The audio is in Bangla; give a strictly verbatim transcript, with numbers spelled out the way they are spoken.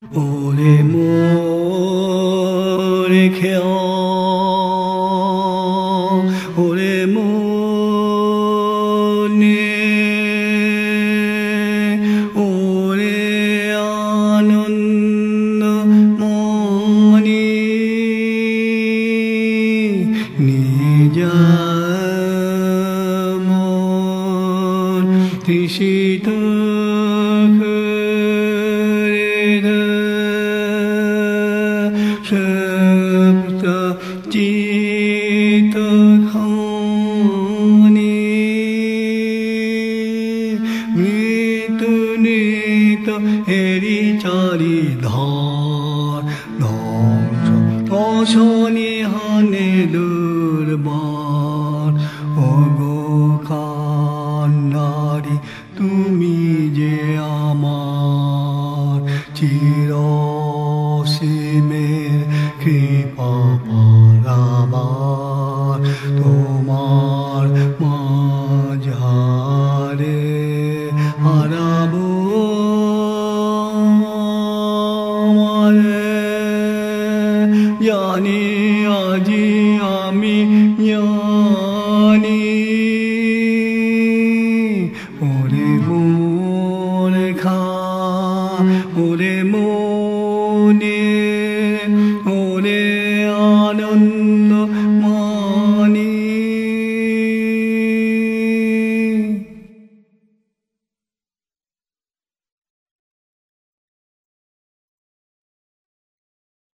俺もরেখে俺もね俺아는머니 니자몬 티시도 এরি চারি ধর ধ্বংস অশনি হানে দুর্বার ওগো কান্নারি তুমি যে আমার চিরসীমের কৃপা পারাবার তোমার মাঝারে হারাবো জানি আজি আমি জানি ওরে মন খা ওরে মনে ওরে আনন্দ